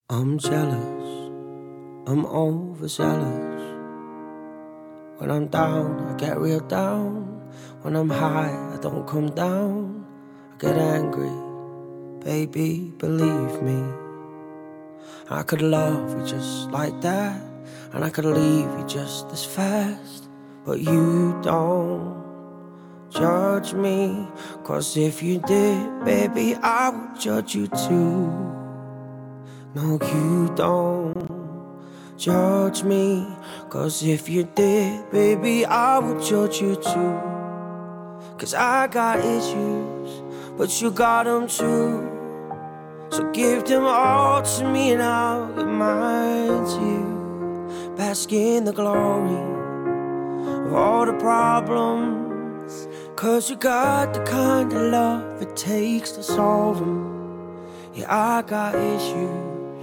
I'm jealous, I'm overzealous. When I'm down, I get real down. When I'm high, I don't come down. I get angry, baby, believe me. I could love you just like that, and I could leave you just as fast. But you don't judge me, 'cause if you did, baby, I would judge you too. No, you don't judge me, 'cause if you did, baby, I would judge you too. 'Cause I got issues, but you got them too. So give them all to me and I'll give mine to you. Bask in the glory of all the problems, 'cause you got the kind of love it takes to solve them. Yeah, I got issues.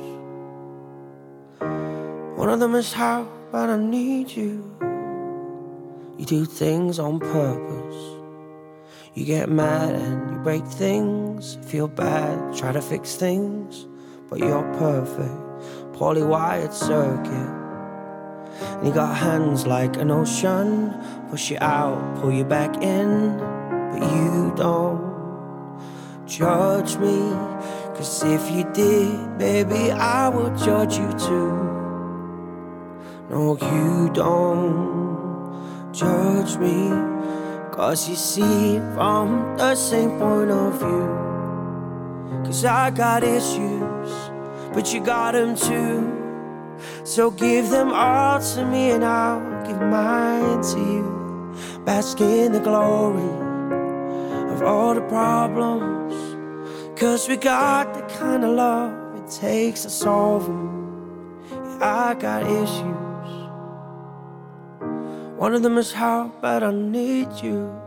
One of them is how bad I need you. You do things on purpose. You get mad and you break things. Feel bad, try to fix things, but you're perfect, poorly wired circuit. And you got hands like an ocean, push you out, pull you back in. But you don't judge me, 'cause if you did, baby, I would judge you too. No, you don't judge me, 'cause you see it from the same point of view. 'Cause I got issues, but you got them too. So give them all to me and I'll give mine to you. Bask in the glory of all the problems, 'cause we got the kind of love it takes to solve them. Yeah, I got issues. One of them is how bad I need you.